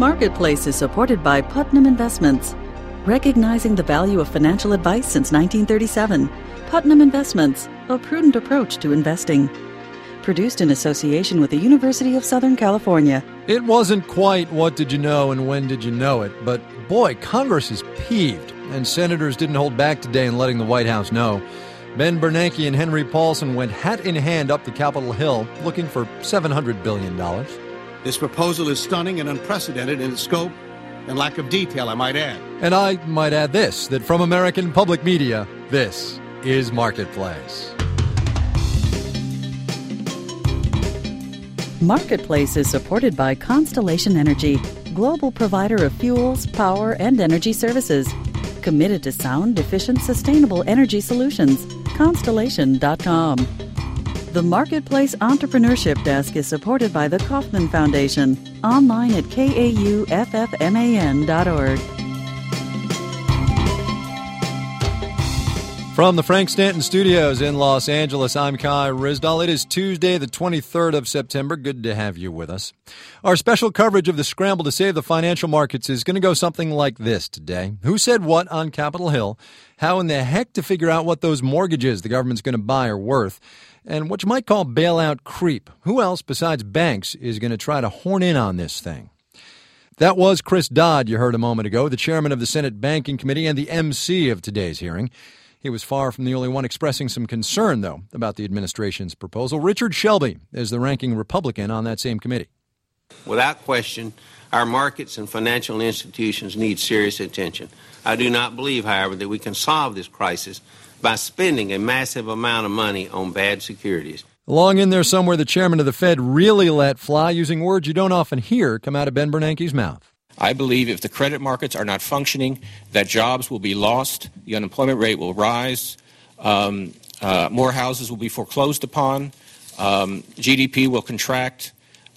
Marketplace is supported by Putnam Investments. Recognizing the value of financial advice since 1937, Putnam Investments, a prudent approach to investing. Produced in association with the University of Southern California. It wasn't quite what did you know and when did you know it, but boy, Congress is peeved, and senators didn't hold back today in letting the White House know. Ben Bernanke and Henry Paulson went hat in hand up the Capitol Hill looking for $700 billion. This proposal is stunning and unprecedented in its scope and lack of detail, I might add. And I might add this, that from American Public Media, this is Marketplace. Marketplace is supported by Constellation Energy, global provider of fuels, power, and energy services. Committed to sound, efficient, sustainable energy solutions. Constellation.com. The Marketplace Entrepreneurship Desk is supported by the Kauffman Foundation. Online at kauffman.org. From the Frank Stanton Studios in Los Angeles, I'm Kai Ryssdal. It is Tuesday, the 23rd of September. Good to have you with us. Our special coverage of the scramble to save the financial markets is going to go something like this today. Who said what on Capitol Hill? How in the heck to figure out what those mortgages the government's going to buy are worth? And what you might call bailout creep. Who else besides banks is going to try to horn in on this thing? That was Chris Dodd, you heard a moment ago, the chairman of the Senate Banking Committee and the MC of today's hearing. He was far from the only one expressing some concern, though, about the administration's proposal. Richard Shelby is the ranking Republican on that same committee. Without question, our markets and financial institutions need serious attention. I do not believe, however, that we can solve this crisis by spending a massive amount of money on bad securities. Along in there somewhere, the chairman of the Fed really let fly, using words you don't often hear come out of Ben Bernanke's mouth. I believe if the credit markets are not functioning, that jobs will be lost, the unemployment rate will rise, more houses will be foreclosed upon, GDP will contract,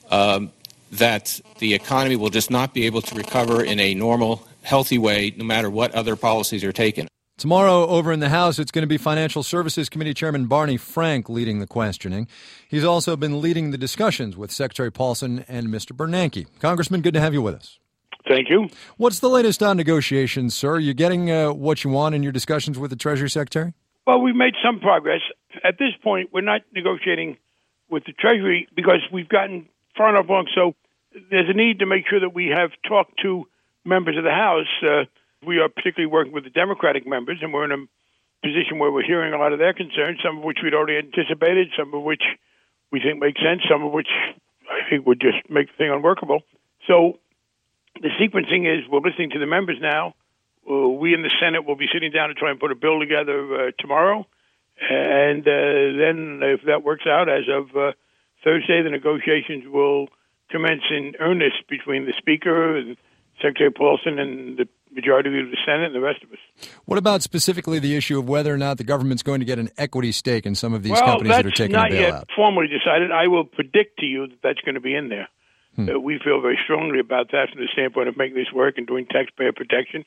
that the economy will just not be able to recover in a normal, healthy way, no matter what other policies are taken. Tomorrow, over in the House, it's going to be Financial Services Committee Chairman Barney Frank leading the questioning. He's also been leading the discussions with Secretary Paulson and Mr. Bernanke. Congressman, good to have you with us. Thank you. What's the latest on negotiations, sir? Are you getting what you want in your discussions with the Treasury Secretary? Well, we've made some progress. At this point, we're not negotiating with the Treasury because we've gotten far enough along. So there's a need to make sure that we have talked to members of the House. We are particularly working with the Democratic members, and we're in a position where we're hearing a lot of their concerns, some of which we'd already anticipated, some of which we think make sense, some of which I think would just make the thing unworkable. So the sequencing is we're listening to the members now. We in the Senate will be sitting down to try and put a bill together tomorrow. And then if that works out, as of Thursday, the negotiations will commence in earnest between the Speaker and Secretary Paulson and the majority of the Senate and the rest of us. What about specifically the issue of whether or not the government's going to get an equity stake in some of these companies that are taking a bailout? Well, that's not yet formally decided. I will predict to you that that's going to be in there. We feel very strongly about that from the standpoint of making this work and doing taxpayer protection.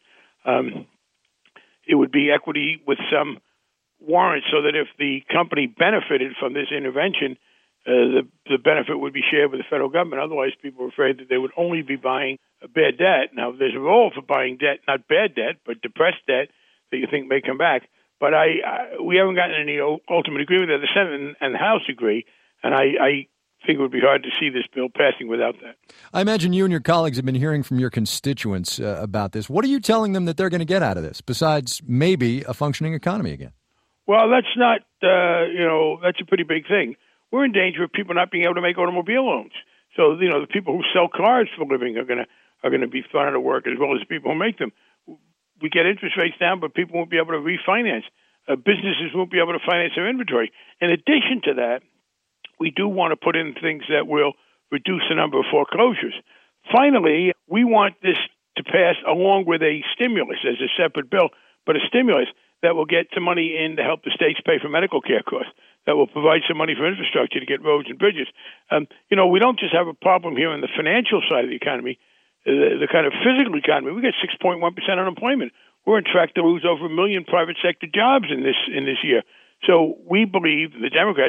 It would be equity with some warrants so that if the company benefited from this intervention, the benefit would be shared with the federal government. Otherwise, people are afraid that they would only be buying bad debt. Now, there's a role for buying debt, not bad debt, but depressed debt that you think may come back. But we haven't gotten any ultimate agreement that the Senate and the House agree, and I think it would be hard to see this bill passing without that. I imagine you and your colleagues have been hearing from your constituents about this. What are you telling them that they're going to get out of this, besides maybe a functioning economy again? Well, that's not, that's a pretty big thing. We're in danger of people not being able to make automobile loans. So, the people who sell cars for a living are going to be thrown out of work, as well as the people who make them. We get interest rates down, but people won't be able to refinance. Businesses won't be able to finance their inventory. In addition to that, we do want to put in things that will reduce the number of foreclosures. Finally, we want this to pass along with a stimulus as a separate bill, but a stimulus that will get some money in to help the states pay for medical care costs, that will provide some money for infrastructure to get roads and bridges. We don't just have a problem here on the financial side of the economy, the kind of physical economy. We got 6.1% unemployment. We're on track to lose over 1 million private sector jobs in this year. So we believe, the Democrats,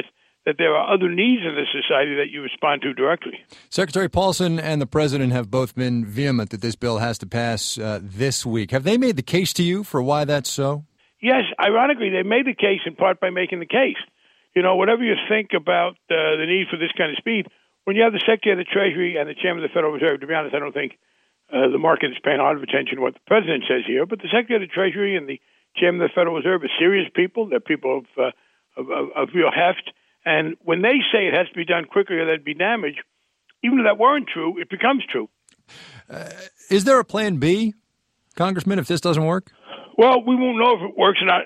that there are other needs in the society that you respond to directly. Secretary Paulson and the president have both been vehement that this bill has to pass this week. Have they made the case to you for why that's so? Yes, ironically, they made the case in part by making the case. You know, whatever you think about the need for this kind of speed, when you have the Secretary of the Treasury and the Chairman of the Federal Reserve, to be honest, I don't think the market is paying a lot of attention to what the president says here, but the Secretary of the Treasury and the Chairman of the Federal Reserve are serious people. They're people of real heft. And when they say it has to be done quickly or there'd be damage, even if that weren't true, it becomes true. Is there a plan B, Congressman, if this doesn't work? Well, we won't know if it works or not.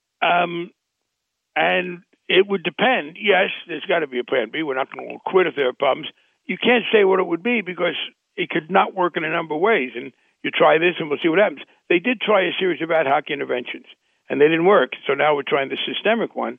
And it would depend. Yes, there's got to be a plan B. We're not going to quit if there are problems. You can't say what it would be because it could not work in a number of ways. And you try this and we'll see what happens. They did try a series of ad hoc interventions, and they didn't work. So now we're trying the systemic one.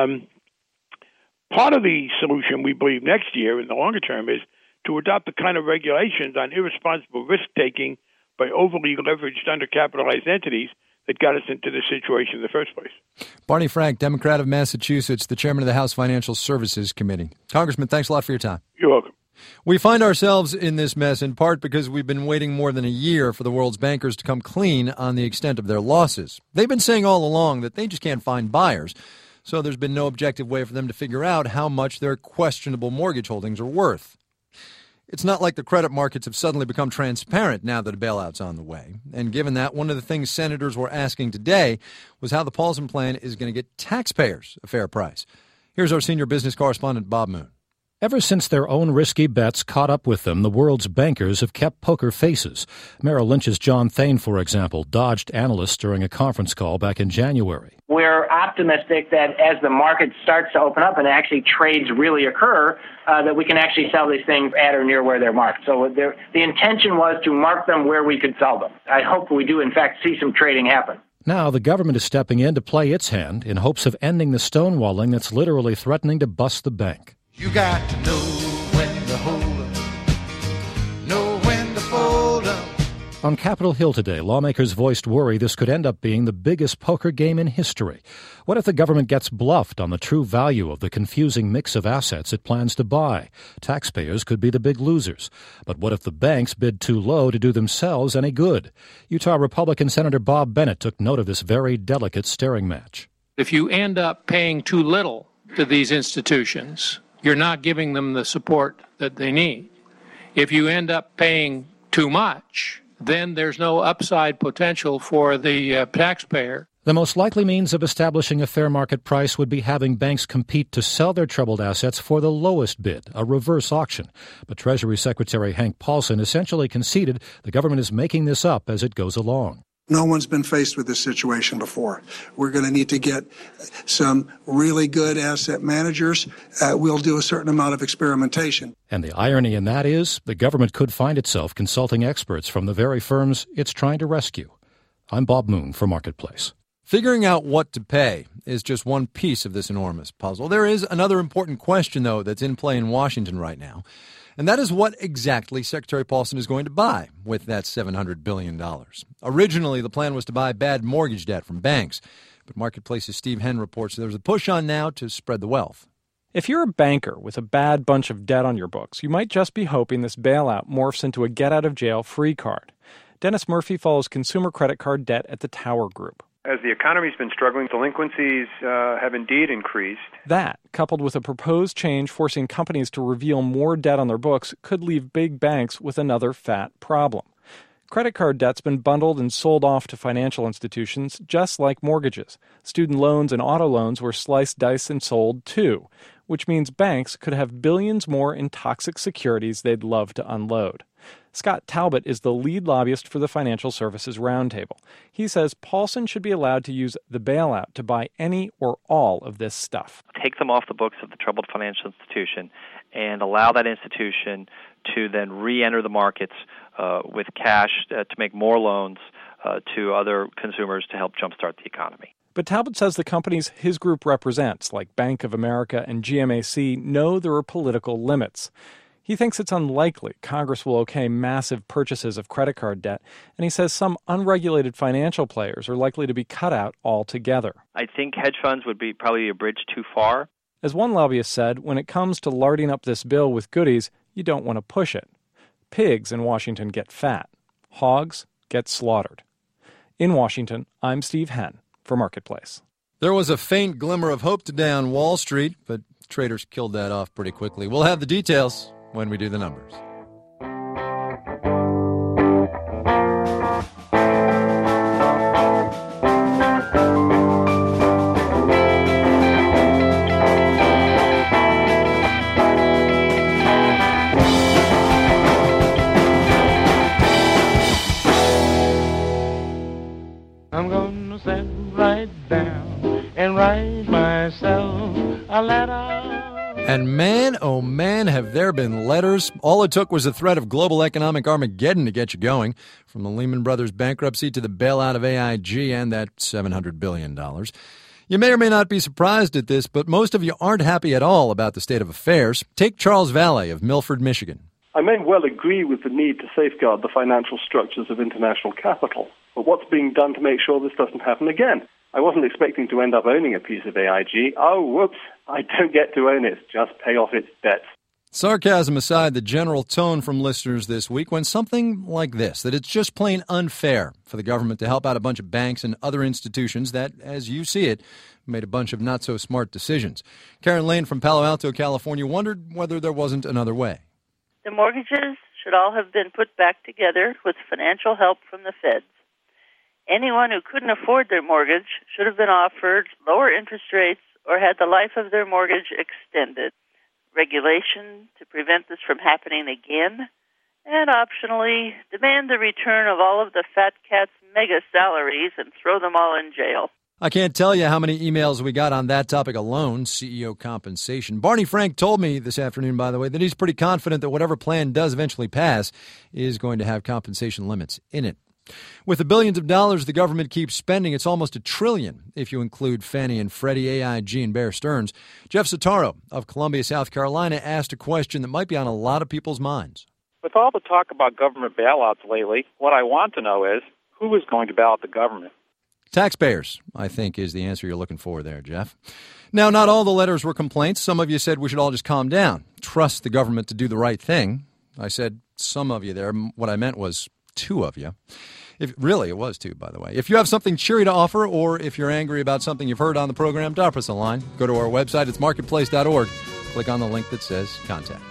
Part of the solution, we believe, next year in the longer term is to adopt the kind of regulations on irresponsible risk-taking by overly leveraged, undercapitalized entities that got us into this situation in the first place. Barney Frank, Democrat of Massachusetts, the chairman of the House Financial Services Committee. Congressman, thanks a lot for your time. You're welcome. We find ourselves in this mess in part because we've been waiting more than a year for the world's bankers to come clean on the extent of their losses. They've been saying all along that they just can't find buyers, so there's been no objective way for them to figure out how much their questionable mortgage holdings are worth. It's not like the credit markets have suddenly become transparent now that a bailout's on the way. And given that, one of the things senators were asking today was how the Paulson plan is going to get taxpayers a fair price. Here's our senior business correspondent, Bob Moon. Ever since their own risky bets caught up with them, the world's bankers have kept poker faces. Merrill Lynch's John Thain, for example, dodged analysts during a conference call back in January. We're optimistic that as the market starts to open up and actually trades really occur, that we can actually sell these things at or near where they're marked. So the intention was to mark them where we could sell them. I hope we do, in fact, see some trading happen. Now the government is stepping in to play its hand in hopes of ending the stonewalling that's literally threatening to bust the bank. You got to know when to hold up, know when to fold up. On Capitol Hill today, lawmakers voiced worry this could end up being the biggest poker game in history. What if the government gets bluffed on the true value of the confusing mix of assets it plans to buy? Taxpayers could be the big losers. But what if the banks bid too low to do themselves any good? Utah Republican Senator Bob Bennett took note of this very delicate staring match. If you end up paying too little to these institutions, you're not giving them the support that they need. If you end up paying too much, then there's no upside potential for the taxpayer. The most likely means of establishing a fair market price would be having banks compete to sell their troubled assets for the lowest bid, a reverse auction. But Treasury Secretary Hank Paulson essentially conceded the government is making this up as it goes along. No one's been faced with this situation before. We're going to need to get some really good asset managers. We'll do a certain amount of experimentation. And the irony in that is the government could find itself consulting experts from the very firms it's trying to rescue. I'm Bob Moon for Marketplace. Figuring out what to pay is just one piece of this enormous puzzle. There is another important question, though, that's in play in Washington right now. And that is what exactly Secretary Paulson is going to buy with that $700 billion. Originally, the plan was to buy bad mortgage debt from banks. But Marketplace's Steve Henn reports there's a push on now to spread the wealth. If you're a banker with a bad bunch of debt on your books, you might just be hoping this bailout morphs into a get-out-of-jail-free card. Dennis Murphy follows consumer credit card debt at the Tower Group. As the economy's been struggling, delinquencies have indeed increased. That, coupled with a proposed change forcing companies to reveal more debt on their books, could leave big banks with another fat problem. Credit card debt's been bundled and sold off to financial institutions just like mortgages. Student loans and auto loans were sliced, diced, and sold too, which means banks could have billions more in toxic securities they'd love to unload. Scott Talbot is the lead lobbyist for the Financial Services Roundtable. He says Paulson should be allowed to use the bailout to buy any or all of this stuff. Take them off the books of the troubled financial institution and allow that institution to then re-enter the markets with cash to make more loans to other consumers to help jumpstart the economy. But Talbot says the companies his group represents, like Bank of America and GMAC, know there are political limits. He thinks it's unlikely Congress will okay massive purchases of credit card debt, and he says some unregulated financial players are likely to be cut out altogether. I think hedge funds would be probably a bridge too far. As one lobbyist said, when it comes to larding up this bill with goodies, you don't want to push it. Pigs in Washington get fat. Hogs get slaughtered. In Washington, I'm Steve Henn for Marketplace. There was a faint glimmer of hope today on Wall Street, but traders killed that off pretty quickly. We'll have the details when we do the numbers. I'm gonna sit right down and write myself a letter. And man, oh man, have there been letters. All it took was the threat of global economic Armageddon to get you going, from the Lehman Brothers bankruptcy to the bailout of AIG and that $700 billion. You may or may not be surprised at this, but most of you aren't happy at all about the state of affairs. Take Charles Valle of Milford, Michigan. I may well agree with the need to safeguard the financial structures of international capital, but what's being done to make sure this doesn't happen again? I wasn't expecting to end up owning a piece of AIG. Oh, whoops, I don't get to own it, just pay off its debts. Sarcasm aside, the general tone from listeners this week went something like this, that it's just plain unfair for the government to help out a bunch of banks and other institutions that, as you see it, made a bunch of not-so-smart decisions. Karen Lane from Palo Alto, California, wondered whether there wasn't another way. The mortgages should all have been put back together with financial help from the feds. Anyone who couldn't afford their mortgage should have been offered lower interest rates or had the life of their mortgage extended. Regulation to prevent this from happening again, and optionally demand the return of all of the fat cats' mega salaries and throw them all in jail. I can't tell you how many emails we got on that topic alone, CEO compensation. Barney Frank told me this afternoon, by the way, that he's pretty confident that whatever plan does eventually pass is going to have compensation limits in it. With the billions of dollars the government keeps spending, it's almost $1 trillion if you include Fannie and Freddie, AIG, and Bear Stearns. Jeff Sotaro of Columbia, South Carolina, asked a question that might be on a lot of people's minds. With all the talk about government bailouts lately, what I want to know is, who is going to bail out the government? Taxpayers, I think, is the answer you're looking for there, Jeff. Now, not all the letters were complaints. Some of you said we should all just calm down, trust the government to do the right thing. I said some of you there. What I meant was two of you. It was two, by the way. If you have something cheery to offer, or if you're angry about something you've heard on the program, drop us a line. Go to our website. It's marketplace.org. Click on the link that says Contact.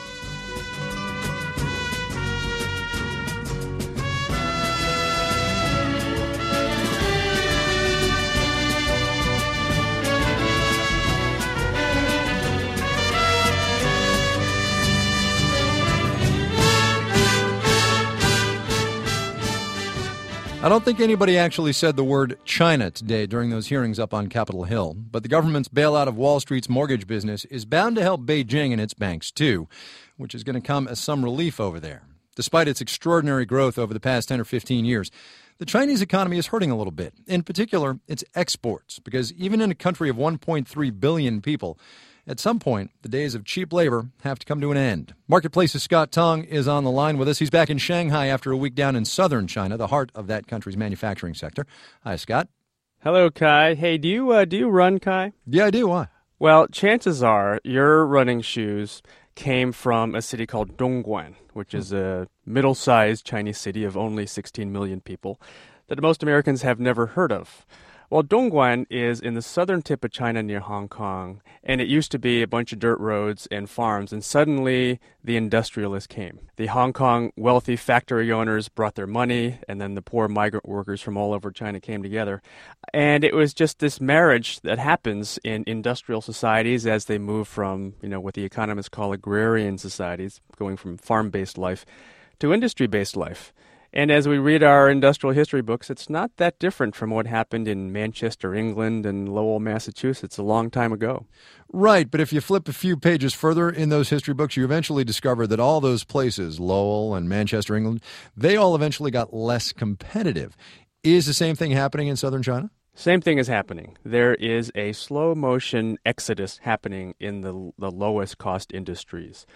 I don't think anybody actually said the word China today during those hearings up on Capitol Hill, but the government's bailout of Wall Street's mortgage business is bound to help Beijing and its banks, too, which is going to come as some relief over there. Despite its extraordinary growth over the past 10 or 15 years, the Chinese economy is hurting a little bit, in particular its exports, because even in a country of 1.3 billion people, at some point, the days of cheap labor have to come to an end. Marketplace's Scott Tong is on the line with us. He's back in Shanghai after a week down in southern China, the heart of that country's manufacturing sector. Hi, Scott. Hello, Kai. Hey, do you run, Kai? Yeah, I do. Why? Well, chances are your running shoes came from a city called Dongguan, which is a middle-sized Chinese city of only 16 million people that most Americans have never heard of. Well, Dongguan is in the southern tip of China near Hong Kong, and it used to be a bunch of dirt roads and farms, and suddenly the industrialists came. The Hong Kong wealthy factory owners brought their money, and then the poor migrant workers from all over China came together. And it was just this marriage that happens in industrial societies as they move from, what the economists call agrarian societies, going from farm-based life to industry-based life. And as we read our industrial history books, it's not that different from what happened in Manchester, England, and Lowell, Massachusetts a long time ago. Right, but if you flip a few pages further in those history books, you eventually discover that all those places, Lowell and Manchester, England, they all eventually got less competitive. Is the same thing happening in southern China? Same thing is happening. There is a slow-motion exodus happening in the lowest cost industries,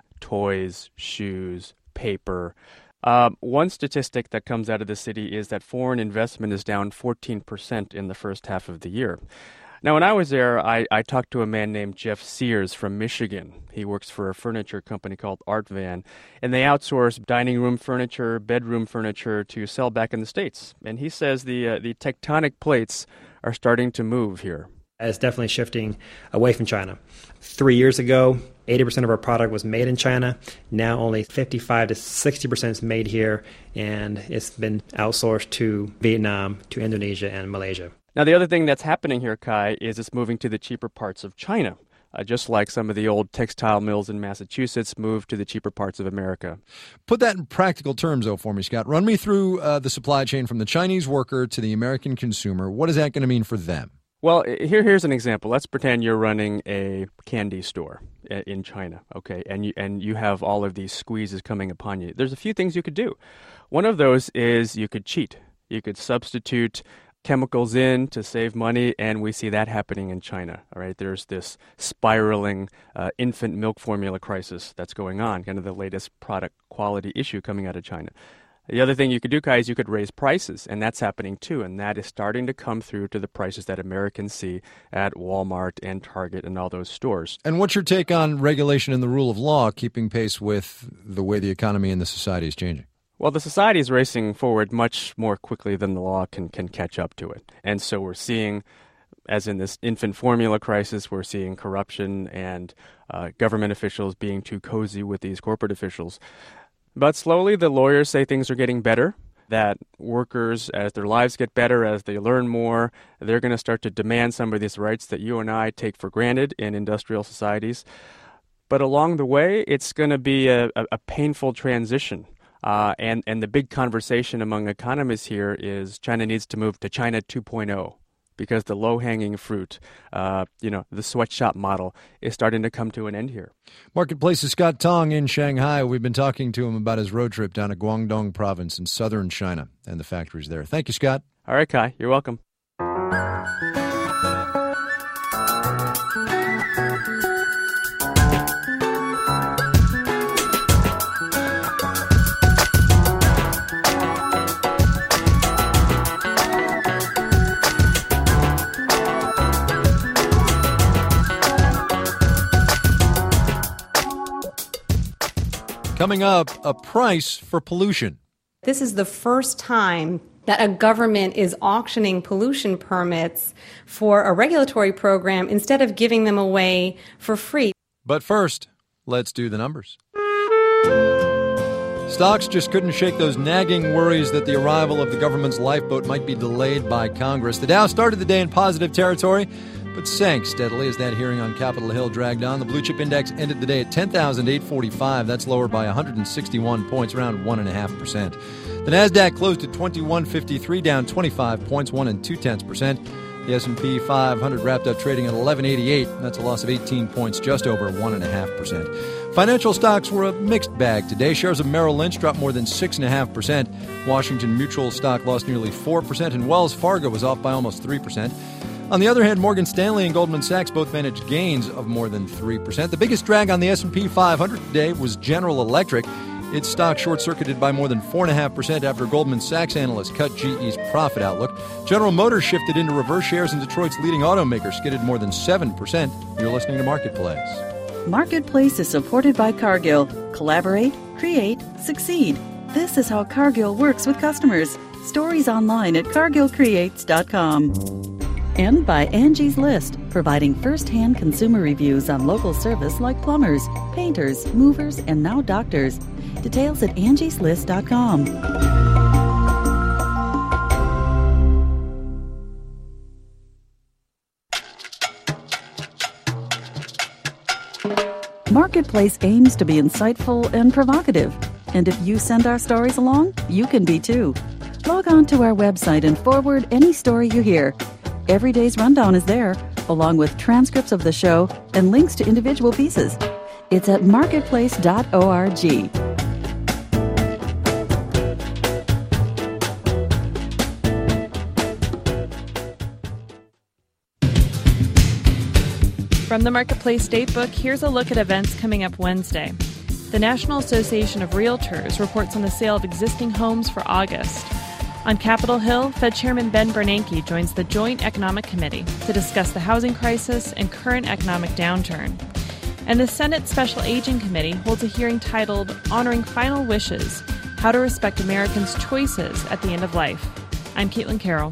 toys, shoes, paper. One statistic that comes out of the city is that foreign investment is down 14% in the first half of the year. Now, when I was there, I talked to a man named Jeff Sears from Michigan. He works for a furniture company called Art Van, and they outsource dining room furniture, bedroom furniture to sell back in the States. And he says the tectonic plates are starting to move here. It's definitely shifting away from China. 3 years ago, 80% of our product was made in China. Now only 55 to 60% is made here, and it's been outsourced to Vietnam, to Indonesia, and Malaysia. Now, the other thing that's happening here, Kai, is it's moving to the cheaper parts of China, just like some of the old textile mills in Massachusetts moved to the cheaper parts of America. Put that in practical terms, though, for me, Scott. Run me through the supply chain from the Chinese worker to the American consumer. What is that going to mean for them? Well, here's an example. Let's pretend you're running a candy store in China, okay, and you have all of these squeezes coming upon you. There's a few things you could do. One of those is you could cheat. You could substitute chemicals in to save money, and we see that happening in China. All right, there's this spiraling infant milk formula crisis that's going on, kind of the latest product quality issue coming out of China. The other thing you could do, Kai, is you could raise prices, and that's happening too, and that is starting to come through to the prices that Americans see at Walmart and Target and all those stores. And what's your take on regulation and the rule of law keeping pace with the way the economy and the society is changing? Well, the society is racing forward much more quickly than the law can catch up to it. And so we're seeing, as in this infant formula crisis, we're seeing corruption and government officials being too cozy with these corporate officials. But slowly the lawyers say things are getting better, that workers, as their lives get better, as they learn more, they're going to start to demand some of these rights that you and I take for granted in industrial societies. But along the way, it's going to be a painful transition. And the big conversation among economists here is China needs to move to China 2.0 because the low-hanging fruit, the sweatshop model is starting to come to an end here. Marketplace's Scott Tong in Shanghai. We've been talking to him about his road trip down to Guangdong province in southern China and the factories there. Thank you, Scott. All right, Kai. You're welcome. Coming up, a price for pollution. This is the first time that a government is auctioning pollution permits for a regulatory program instead of giving them away for free. But first, let's do the numbers. Stocks just couldn't shake those nagging worries that the arrival of the government's lifeboat might be delayed by Congress. The Dow started the day in positive territory, but sank steadily as that hearing on Capitol Hill dragged on. The blue chip index ended the day at 10,845. That's lower by 161 points, around 1.5%. The Nasdaq closed at 2153, down 25 points, 1 2/10%. The S&P 500 wrapped up trading at 1188. That's a loss of 18 points, just over 1.5%. Financial stocks were a mixed bag today. Shares of Merrill Lynch dropped more than 6.5%. Washington Mutual stock lost nearly 4%, and Wells Fargo was off by almost 3%. On the other hand, Morgan Stanley and Goldman Sachs both managed gains of more than 3%. The biggest drag on the S&P 500 today was General Electric. Its stock short-circuited by more than 4.5% after Goldman Sachs analysts cut GE's profit outlook. General Motors shifted into reverse shares, and Detroit's leading automaker skidded more than 7%. You're listening to Marketplace. Marketplace is supported by Cargill. Collaborate, create, succeed. This is how Cargill works with customers. Stories online at cargillcreates.com. And by Angie's List, providing first-hand consumer reviews on local service like plumbers, painters, movers, and now doctors. Details at angieslist.com. Marketplace aims to be insightful and provocative. And if you send our stories along, you can be too. Log on to our website and forward any story you hear. Every day's rundown is there, along with transcripts of the show and links to individual pieces. It's at marketplace.org. From the Marketplace Datebook, here's a look at events coming up Wednesday. The National Association of Realtors reports on the sale of existing homes for August. On Capitol Hill, Fed Chairman Ben Bernanke joins the Joint Economic Committee to discuss the housing crisis and current economic downturn. And the Senate Special Aging Committee holds a hearing titled Honoring Final Wishes, How to Respect Americans' Choices at the End of Life. I'm Caitlin Carroll.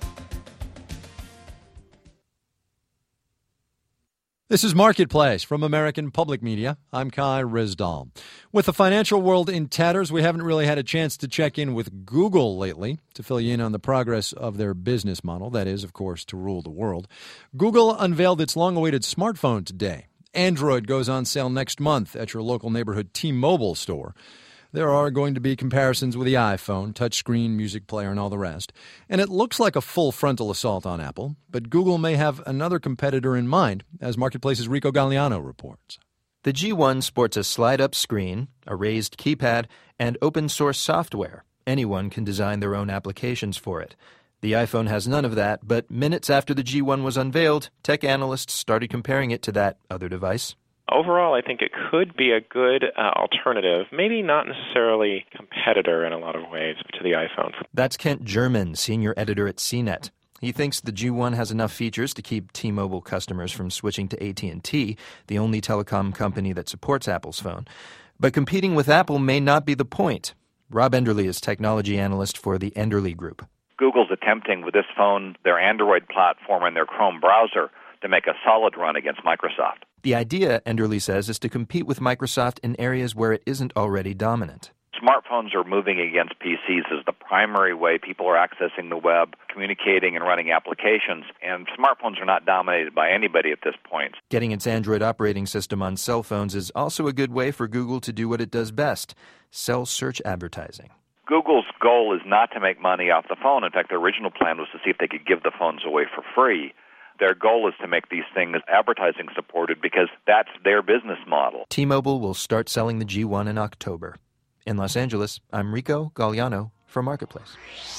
This is Marketplace from American Public Media. I'm Kai Ryssdal. With the financial world in tatters, we haven't really had a chance to check in with Google lately to fill you in on the progress of their business model. That is, of course, to rule the world. Google unveiled its long-awaited smartphone today. Android goes on sale next month at your local neighborhood T-Mobile store. There are going to be comparisons with the iPhone, touchscreen, music player, and all the rest. And it looks like a full frontal assault on Apple, but Google may have another competitor in mind, as Marketplace's Rico Galliano reports. The G1 sports a slide-up screen, a raised keypad, and open-source software. Anyone can design their own applications for it. The iPhone has none of that, but minutes after the G1 was unveiled, tech analysts started comparing it to that other device. Overall, I think it could be a good alternative, maybe not necessarily competitor in a lot of ways to the iPhone. That's Kent German, senior editor at CNET. He thinks the G1 has enough features to keep T-Mobile customers from switching to AT&T, the only telecom company that supports Apple's phone. But competing with Apple may not be the point. Rob Enderle is technology analyst for the Enderle Group. Google's attempting with this phone, their Android platform, and their Chrome browser to make a solid run against Microsoft. The idea, Enderle says, is to compete with Microsoft in areas where it isn't already dominant. Smartphones are moving against PCs as the primary way people are accessing the web, communicating and running applications, and smartphones are not dominated by anybody at this point. Getting its Android operating system on cell phones is also a good way for Google to do what it does best, sell search advertising. Google's goal is not to make money off the phone. In fact, their original plan was to see if they could give the phones away for free. Their goal is to make these things advertising supported because that's their business model. T-Mobile will start selling the G1 in October. In Los Angeles, I'm Rico Galliano for Marketplace.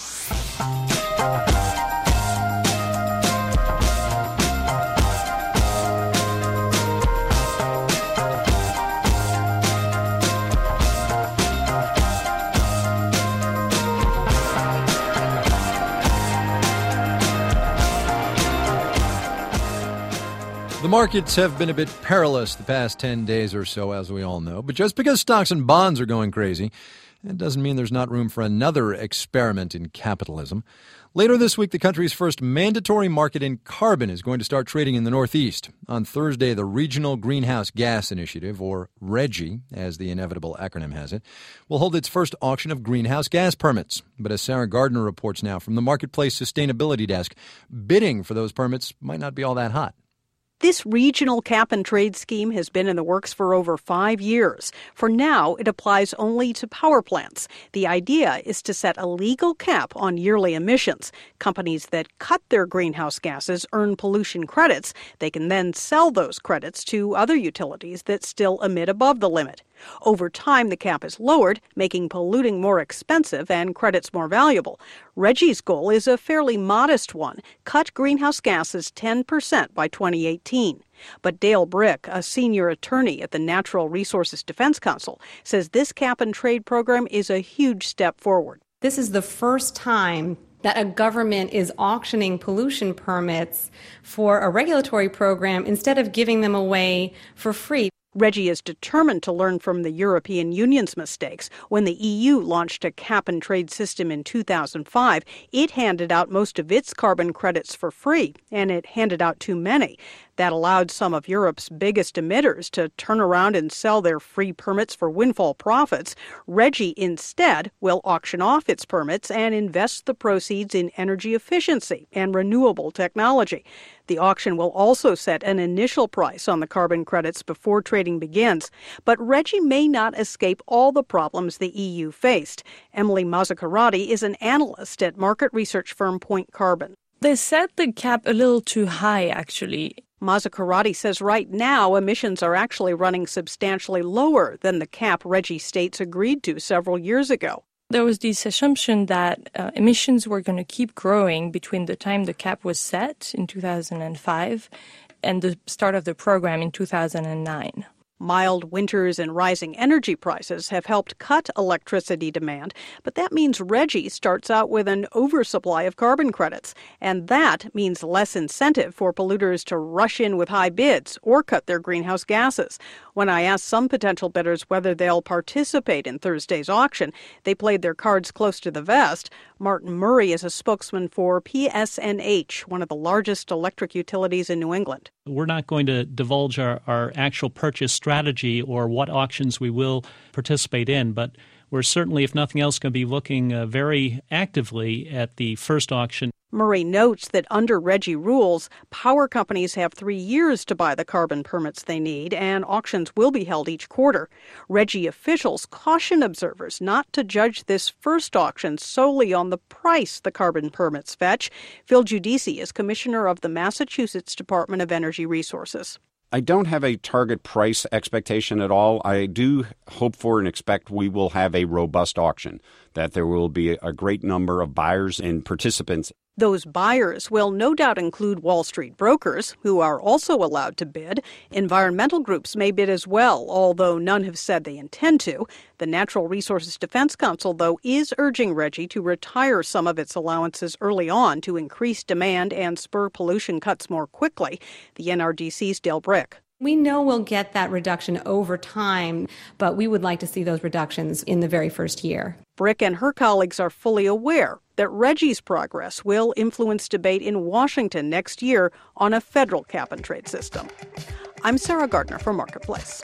The markets have been a bit perilous the past 10 days or so, as we all know. But just because stocks and bonds are going crazy, it doesn't mean there's not room for another experiment in capitalism. Later this week, the country's first mandatory market in carbon is going to start trading in the Northeast. On Thursday, the Regional Greenhouse Gas Initiative, or RGGI, as the inevitable acronym has it, will hold its first auction of greenhouse gas permits. But as Sarah Gardner reports now from the Marketplace Sustainability Desk, bidding for those permits might not be all that hot. This regional cap-and-trade scheme has been in the works for over 5 years. For now, it applies only to power plants. The idea is to set a legal cap on yearly emissions. Companies that cut their greenhouse gases earn pollution credits. They can then sell those credits to other utilities that still emit above the limit. Over time, the cap is lowered, making polluting more expensive and credits more valuable. RGGI's goal is a fairly modest one: cut greenhouse gases 10% by 2018. But Dale Brick, a senior attorney at the Natural Resources Defense Council, says this cap-and-trade program is a huge step forward. This is the first time that a government is auctioning pollution permits for a regulatory program instead of giving them away for free. RGGI is determined to learn from the European Union's mistakes. When the EU launched a cap-and-trade system in 2005, it handed out most of its carbon credits for free, and it handed out too many. That allowed some of Europe's biggest emitters to turn around and sell their free permits for windfall profits. RGGI instead will auction off its permits and invest the proceeds in energy efficiency and renewable technology. The auction will also set an initial price on the carbon credits before trading begins. But RGGI may not escape all the problems the EU faced. Emily Mazzacurati is an analyst at market research firm Point Carbon. They set the cap a little too high, actually. Mazzacurati says right now emissions are actually running substantially lower than the cap RGGI states agreed to several years ago. There was this assumption that emissions were going to keep growing between the time the cap was set in 2005 and the start of the program in 2009. Mild winters and rising energy prices have helped cut electricity demand, but that means RGGI starts out with an oversupply of carbon credits, and that means less incentive for polluters to rush in with high bids or cut their greenhouse gases. When I asked some potential bidders whether they'll participate in Thursday's auction, they played their cards close to the vest. Martin Murray is a spokesman for PSNH, one of the largest electric utilities in New England. We're not going to divulge our actual purchase strategy or what auctions we will participate in, but we're certainly, if nothing else, going to be looking very actively at the first auction. Murray notes that under RGGI rules, power companies have 3 years to buy the carbon permits they need, and auctions will be held each quarter. RGGI officials caution observers not to judge this first auction solely on the price the carbon permits fetch. Phil Giudice is commissioner of the Massachusetts Department of Energy Resources. I don't have a target price expectation at all. I do hope for and expect we will have a robust auction, that there will be a great number of buyers and participants. Those buyers will no doubt include Wall Street brokers, who are also allowed to bid. Environmental groups may bid as well, although none have said they intend to. The Natural Resources Defense Council, though, is urging RGGI to retire some of its allowances early on to increase demand and spur pollution cuts more quickly. The NRDC's Dale Brick. We know we'll get that reduction over time, but we would like to see those reductions in the very first year. Brick and her colleagues are fully aware that RGGI's progress will influence debate in Washington next year on a federal cap-and-trade system. I'm Sarah Gardner for Marketplace.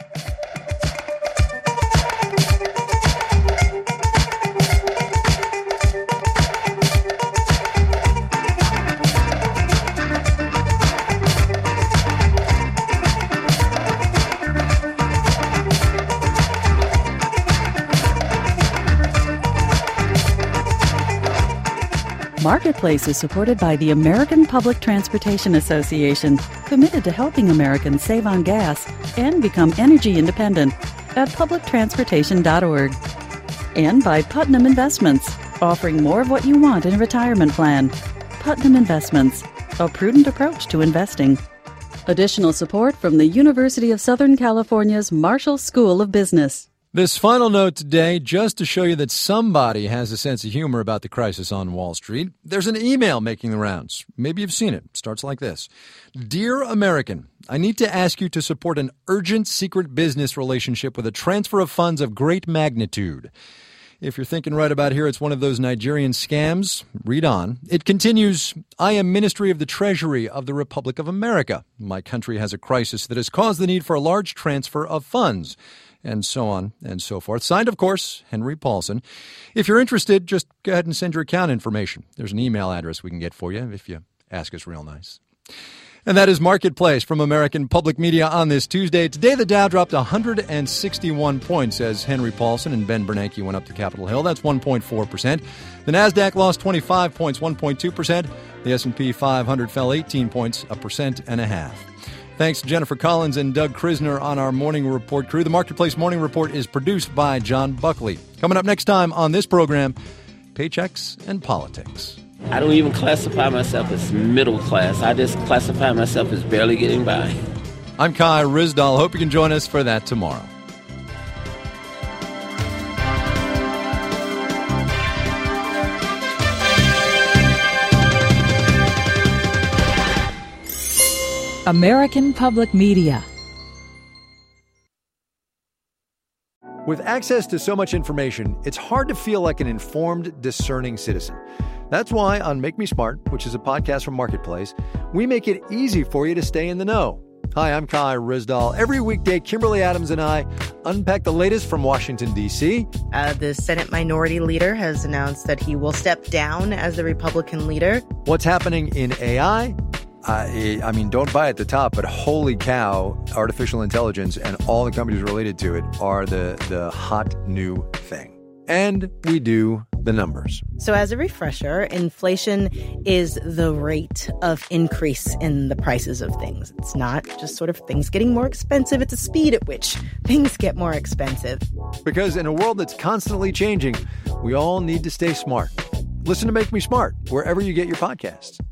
Marketplace is supported by the American Public Transportation Association, committed to helping Americans save on gas and become energy independent at publictransportation.org. And by Putnam Investments, offering more of what you want in a retirement plan. Putnam Investments, a prudent approach to investing. Additional support from the University of Southern California's Marshall School of Business. This final note today, just to show you that somebody has a sense of humor about the crisis on Wall Street. There's an email making the rounds. Maybe you've seen it. It starts like this. Dear American, I need to ask you to support an urgent secret business relationship with a transfer of funds of great magnitude. If you're thinking right about here, it's one of those Nigerian scams. Read on. It continues, I am Ministry of the Treasury of the Republic of America. My country has a crisis that has caused the need for a large transfer of funds. And so on and so forth. Signed, of course, Henry Paulson. If you're interested, just go ahead and send your account information. There's an email address we can get for you if you ask us real nice. And that is Marketplace from American Public Media on this Tuesday. Today, the Dow dropped 161 points as Henry Paulson and Ben Bernanke went up to Capitol Hill. That's 1.4%. The Nasdaq lost 25 points, 1.2%. The S&P 500 fell 18 points, 1.5%. Thanks to Jennifer Collins and Doug Krisner on our Morning Report crew. The Marketplace Morning Report is produced by John Buckley. Coming up next time on this program, Paychecks and Politics. I don't even classify myself as middle class. I just classify myself as barely getting by. I'm Kai Ryssdal. Hope you can join us for that tomorrow. American Public Media. With access to so much information, it's hard to feel like an informed, discerning citizen. That's why on Make Me Smart, which is a podcast from Marketplace, we make it easy for you to stay in the know. Hi, I'm Kai Ryssdal. Every weekday, Kimberly Adams and I unpack the latest from Washington, D.C. The Senate Minority Leader has announced that he will step down as the Republican leader. What's happening in AI? I mean, don't buy at the top, but holy cow, artificial intelligence and all the companies related to it are the hot new thing. And we do the numbers. So as a refresher, inflation is the rate of increase in the prices of things. It's not just sort of things getting more expensive. It's a speed at which things get more expensive. Because in a world that's constantly changing, we all need to stay smart. Listen to Make Me Smart wherever you get your podcasts.